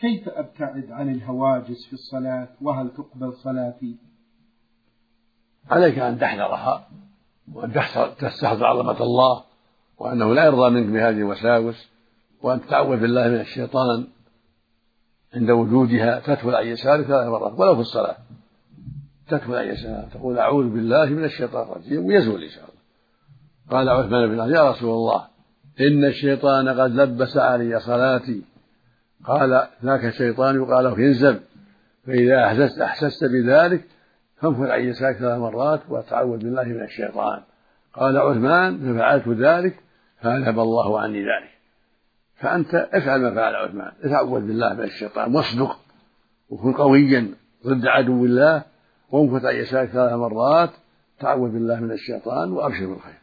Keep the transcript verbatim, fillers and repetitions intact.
كيف أبتعد عن الهواجس في الصلاة؟ وهل تقبل صلاتي؟ عليك أن تحذرها وأن تستحضر عظمة الله وأنه لا يرضى منك بهذه الوساوس، وأن تتعوذ بالله من الشيطان عند وجودها، تدخل عن يسارك ثلاث مرات ولو في الصلاة، تدخل عن يسارك تقول أعوذ بالله من الشيطان الرجيم ويزول إن شاء الله. قال عثمان بن عفان: يا رسول الله إن الشيطان قد لبس علي صلاتي. قال: ذاك الشيطان يقال له ينزب، فإذا أحسست, أحسست بذلك فانفذ عن يسارك ثلاث مرات وتعوذ بالله من الشيطان. قال عثمان: ففعلت ذلك فأذهب الله عني ذلك. فأنت افعل ما فعل عثمان، اتعوذ بالله من الشيطان واصدق وكن قويا ضد عدو الله، وانفذ عن يسارك ثلاث مرات، تعوذ بالله من الشيطان وأبشر بالخير.